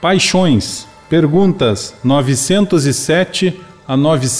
Paixões. Perguntas 907 a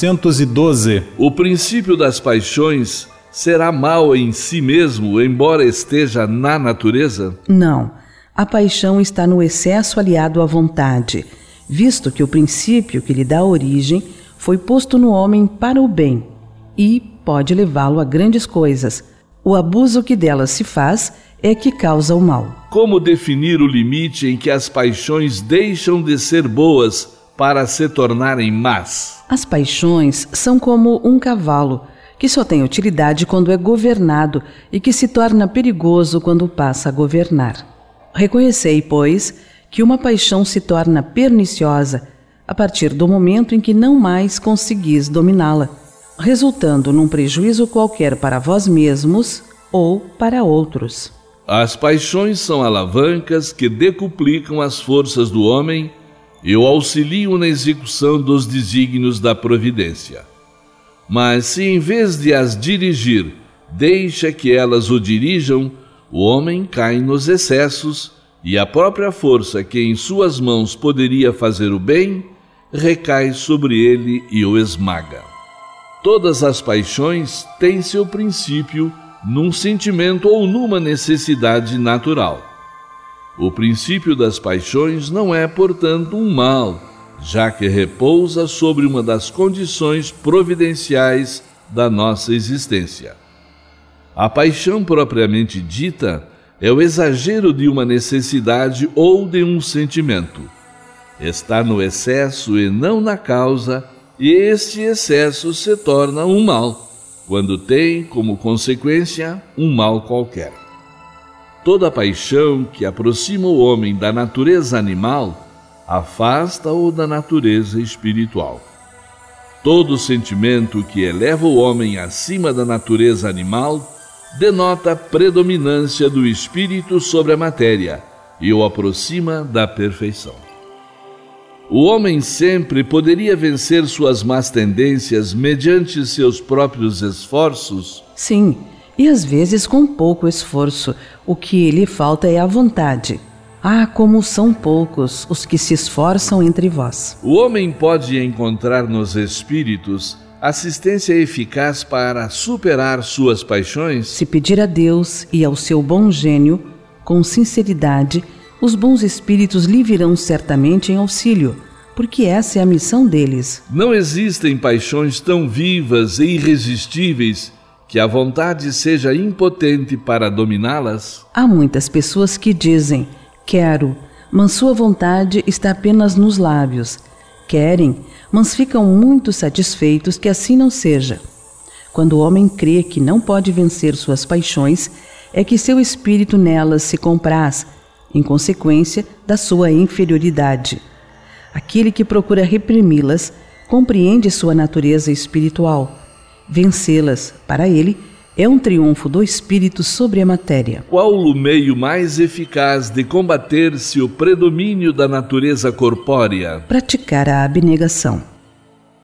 912. O princípio das paixões será mal em si mesmo, embora esteja na natureza? Não. A paixão está no excesso aliado à vontade, visto que o princípio que lhe dá origem foi posto no homem para o bem e pode levá-lo a grandes coisas. O abuso que delas se faz é que causa o mal. Como definir o limite em que as paixões deixam de ser boas para se tornarem más? As paixões são como um cavalo, que só tem utilidade quando é governado e que se torna perigoso quando passa a governar. Reconhecei, pois, que uma paixão se torna perniciosa a partir do momento em que não mais conseguis dominá-la, resultando num prejuízo qualquer para vós mesmos ou para outros. As paixões são alavancas que decuplicam as forças do homem e o auxiliam na execução dos desígnios da providência. Mas se em vez de as dirigir, deixa que elas o dirijam, o homem cai nos excessos e a própria força que em suas mãos poderia fazer o bem, recai sobre ele e o esmaga. Todas as paixões têm seu princípio num sentimento ou numa necessidade natural. O princípio das paixões não é, portanto, um mal, já que repousa sobre uma das condições providenciais da nossa existência. A paixão propriamente dita é o exagero de uma necessidade ou de um sentimento. Está no excesso e não na causa, e este excesso se torna um mal, quando tem como consequência um mal qualquer. Toda paixão que aproxima o homem da natureza animal afasta-o da natureza espiritual. Todo sentimento que eleva o homem acima da natureza animal denota a predominância do espírito sobre a matéria e o aproxima da perfeição. O homem sempre poderia vencer suas más tendências mediante seus próprios esforços? Sim, e às vezes com pouco esforço. O que lhe falta é a vontade. Ah, como são poucos os que se esforçam entre vós. O homem pode encontrar nos espíritos assistência eficaz para superar suas paixões? Se pedir a Deus e ao seu bom gênio, com sinceridade, os bons espíritos lhe virão certamente em auxílio, porque essa é a missão deles. Não existem paixões tão vivas e irresistíveis que a vontade seja impotente para dominá-las? Há muitas pessoas que dizem: quero, mas sua vontade está apenas nos lábios. Querem, mas ficam muito satisfeitos que assim não seja. Quando o homem crê que não pode vencer suas paixões, é que seu espírito nelas se compraz, em consequência da sua inferioridade. Aquele que procura reprimi-las compreende sua natureza espiritual. Vencê-las, para ele, é um triunfo do espírito sobre a matéria. Qual o meio mais eficaz de combater-se o predomínio da natureza corpórea? Praticar a abnegação.